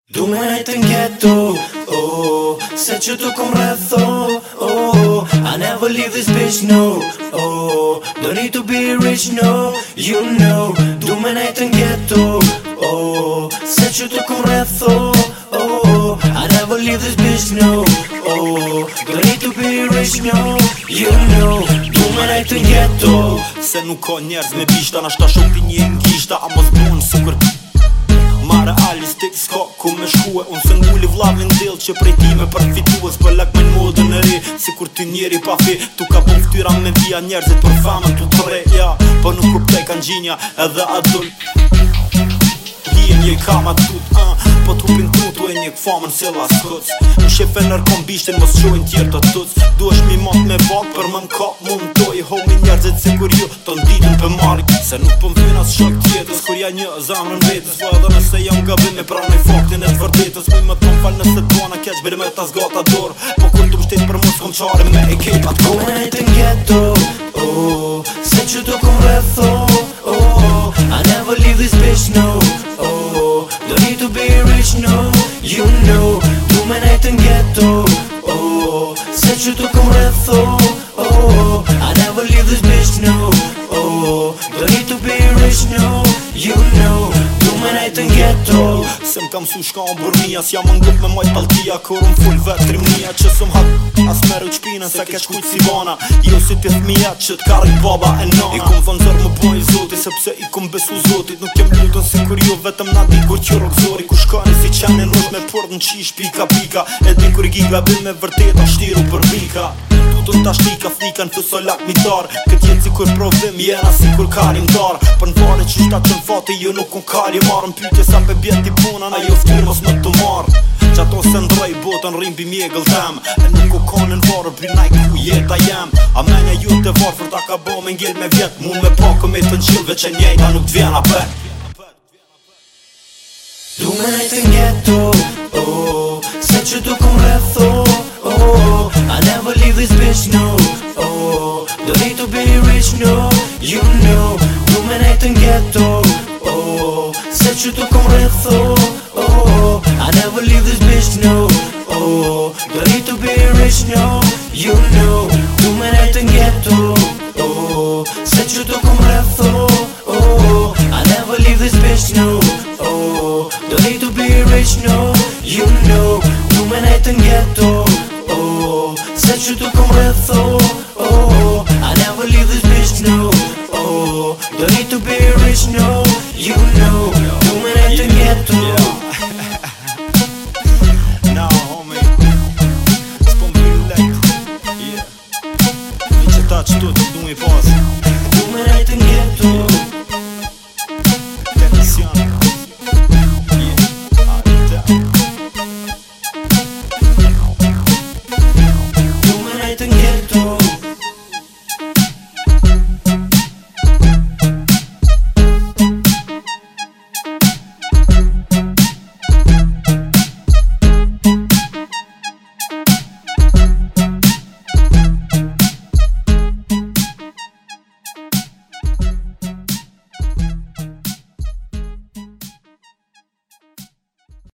Du me nejt n'ghetto, oh, se që tu kom rretho, oh, I never leave this bitch, no, oh, don't need to be rich, no, you know. Du me nejt n'ghetto, oh, se që tu kom rretho, oh, I never leave this bitch, no, oh, don't need to be rich, no, you know. Du me nejt n'ghetto, se nuk ka njerëz me bishta, nashta shopi një ngishta, a mos bon sukur mare alistik s'ka ku me shkue. Unë se ngulli vlavin del që prej ti me përfitues, për lak me n'modën e ri, si kur ty njeri pa fi. Tu ka bon ftyra me vija njerëzit për famën tu të reja, po nuk kuptoj kan gjinja edhe adult. Hije një kama tut, po t'hupin tutu e një këfamën se la skuc. Në shefe nërkom bishtin mos qojnë tjerë të tuc. Du është mi mat me vak për më m'ka mu m'toj. Homi njerëzit si kur ju të nditën për mari, se nuk po m'fyn as shok tjetës kur ja një zamrën vetës. Po edhe nëse jam gabim me pranoj faktin e t'vërtetës. Muj më t'kom fal nëse t'bana keq bërë me t'as gata dorë, po kur t'u mshtet për mos kom qare me e kepat du me nejt n'ghetto, oh, se që tu kom rretho, oh, I never leave this bitch, no, oh, don't need to be rich, no, you know. Du me nejt n'ghetto, oh, se që tu kom rretho, oh, I never leave this bitch, no, oh, don't need to be rich, no, you know. Du me nejt n'ghetto, se m'kam su shka në burnia, s'ja më ngup me majt taltia, kur unë full vetrim nia. Që s'm hap as meru qpinën se keq kujt si vana, jo si ti thmija që t'karri baba e nana. I kum thënë më boj zoti, sepse i kum besu zotit. Nuk jem lutën si kur jo vetëm na di kur që rokzori. Ku shkani si qenin rosh me port në qish pika pika, e di kur giga bil me vërteta shtiru për vika. Tutën ta shtika flikan fëso lak mitar, kët jetë si kur provim jena si kur karim dar. Për n'vare që shta që n'fati jo nuk kun kari marrën pytje sa pe bjeti puna, na jo ftyrë mos më të marrë. Që ato se ndrej botën rrim pi mjegëll tem, e nuk o kanën varë brinaj ku jeta jem. A menja ju të varë fër ta ka bo me ngell me vjet, mun me pakë me të nqilve që njejta nuk t'vjena pek. Du me nejt n'ghetto, oh, se që tu kom rretho, oh, I never leave this bitch, no, oh, don't need to be rich, no, you know. Du me nejt n'ghetto, oh, se që tu kom rretho, oh, I never leave this bitch, no, oh, don't need to be rich, no, you know. Du me nejt n'ghetto, oh, se që tu kom rretho, oh, I never leave this bitch, no, oh, don't need to be rich, no, you know. Du me nejt n'ghetto, oh, se që tu kom rretho, oh, I never leave this bitch, no, oh, don't need to be rich, no, you know. Du me nejt n'ghetto.